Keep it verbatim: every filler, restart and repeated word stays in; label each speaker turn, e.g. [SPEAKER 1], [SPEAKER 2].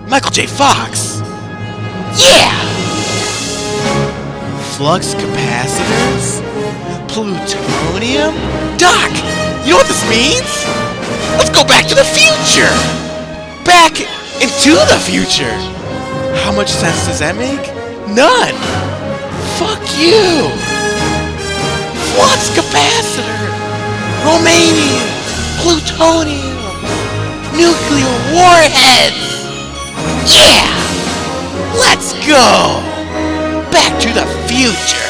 [SPEAKER 1] Michael J. Fox. Yeah! Flux capacitors? Plutonium? Doc, you know what this means? Let's go back to the future! Back into the future! How much sense does that make? None! Fuck you! Flux capacitor! Romanium! Plutonium! Nuclear warheads! Yeah! Let's go! Back to the future!